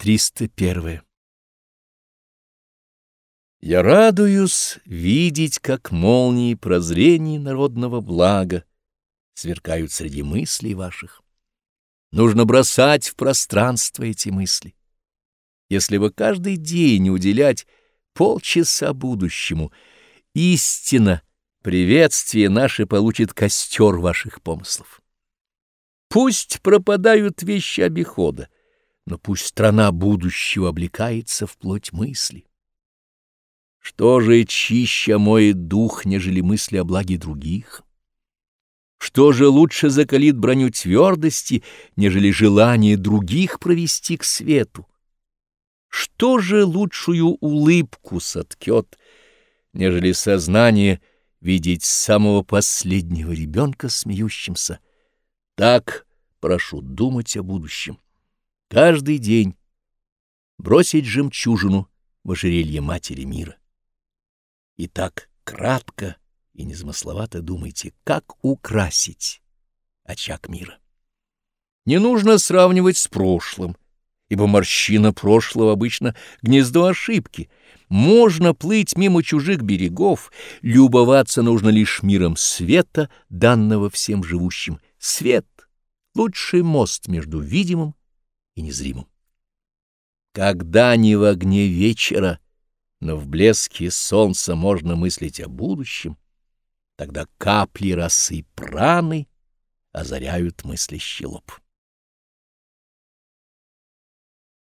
301. Я радуюсь видеть, как молнии прозрений народного блага сверкают среди мыслей ваших. Нужно бросать в пространство эти мысли. Если бы каждый день уделять полчаса будущему, истина, приветствие наше получит костер ваших помыслов. Пусть пропадают вещи обихода, но пусть страна будущего облекается в плоть мысли. Что же чище омоет дух, нежели мысли о благе других? Что же лучше закалит броню твердости, нежели желание других провести к свету? Что же лучшую улыбку соткет, нежели сознание видеть самого последнего ребенка смеющимся? Так прошу думать о будущем. Каждый день бросить жемчужину в ожерелье Матери мира. И так кратко и незамысловато думайте, как украсить очаг мира. Не нужно сравнивать с прошлым, ибо морщина прошлого обычно гнездо ошибки. Можно плыть мимо чужих берегов, любоваться нужно лишь миром света, данного всем живущим. Свет — лучший мост между видимым и незримым. Когда не в огне вечера, но в блеске солнца можно мыслить о будущем, тогда капли росы праны озаряют мыслящий лоб.